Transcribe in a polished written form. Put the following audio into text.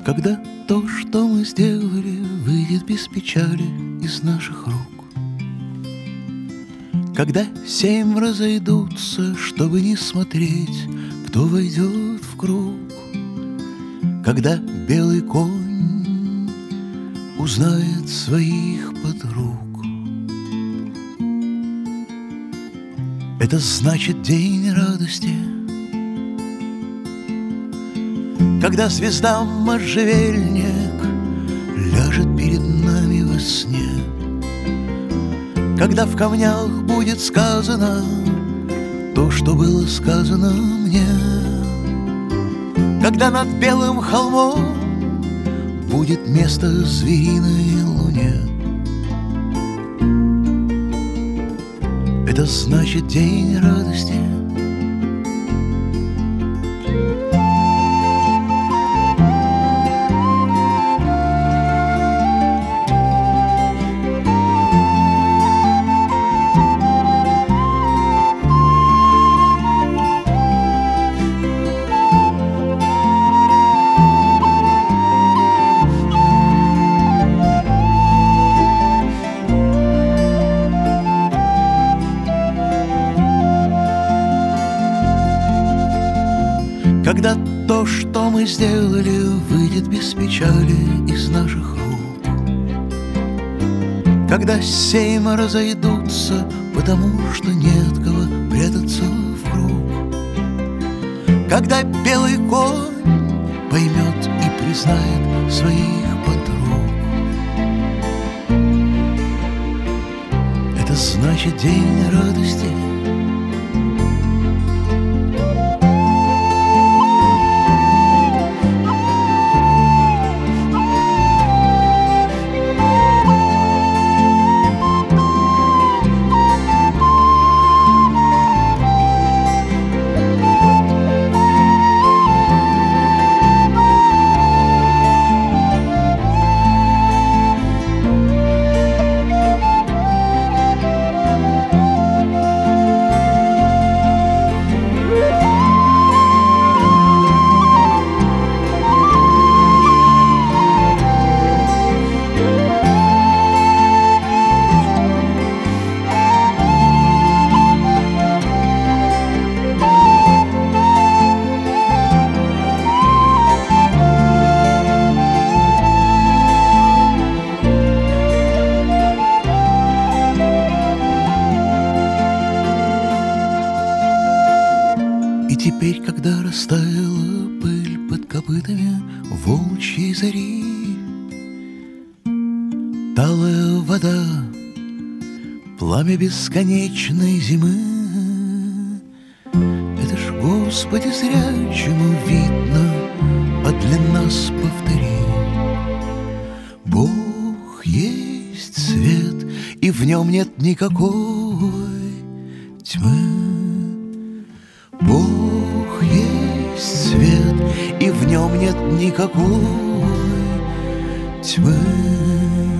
Когда то, что мы сделали, выйдет без печали из наших рук. Когда 7 разойдутся, чтобы не смотреть, кто войдет в круг. Когда белый конь узнает своих подруг. Это значит день радости. Когда звезда можжевельник ляжет перед нами во сне. Когда в камнях будет сказано то, что было сказано мне. Когда над белым холмом будет место звериной луне. Это значит день радости. Когда то, что мы сделали, выйдет без печали из наших рук. Когда 7 разойдутся, потому что нет кого прятаться в круг. Когда белый конь поймет и признает своих подруг. Это значит день радости. Теперь, когда растаяла пыль под копытами волчьей зари, талая вода, пламя бесконечной зимы, это ж, Господи, зрячему видно, а для нас повтори. Бог есть свет, и в нем нет никакой тьмы. Бог есть свет, и в нем нет никакой тьмы.